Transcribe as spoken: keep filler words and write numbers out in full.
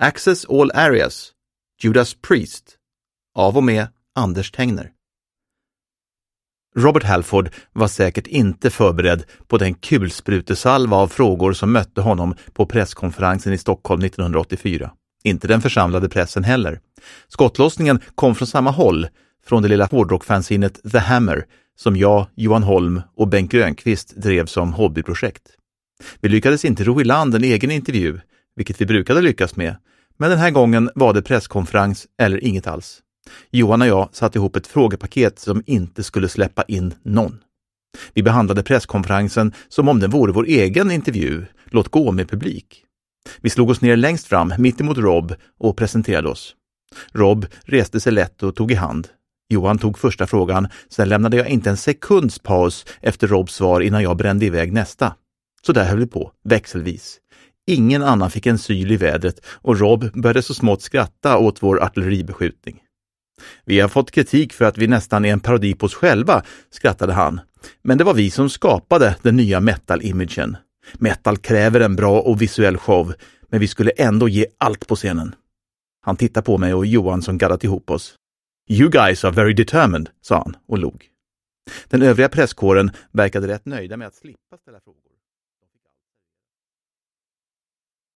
Access all areas. Judas Priest. Av och med Anders Tengner. Robert Halford var säkert inte förberedd på den kulsprutesalva av frågor som mötte honom på presskonferensen i Stockholm nittonhundraåttiofyra. Inte den församlade pressen heller. Skottlossningen kom från samma håll, från det lilla hårdrockfansinet The Hammer, som jag, Johan Holm och Bengt Grönqvist drev som hobbyprojekt. Vi lyckades inte ro i land en egen intervju, vilket vi brukade lyckas med, men den här gången var det presskonferens eller inget alls. Johan och jag satte ihop ett frågepaket som inte skulle släppa in någon. Vi behandlade presskonferensen som om den vore vår egen intervju, låt gå med publik. Vi slog oss ner längst fram, mitt emot Rob, och presenterade oss. Rob reste sig lätt och tog i hand. Johan tog första frågan, sen lämnade jag inte en sekunds paus efter Robs svar innan jag brände iväg nästa. Så där höll vi på, växelvis. Ingen annan fick en syl i vädret och Rob började så smått skratta åt vår artilleribeskjutning. Vi har fått kritik för att vi nästan är en parodi på oss själva, skrattade han. Men det var vi som skapade den nya metal-imagen. Metal kräver en bra och visuell show, men vi skulle ändå ge allt på scenen. Han tittade på mig och Johan som gaddat ihop oss. You guys are very determined, sa han och log. Den övriga presskåren verkade rätt nöjda med att slippa ställa frågor.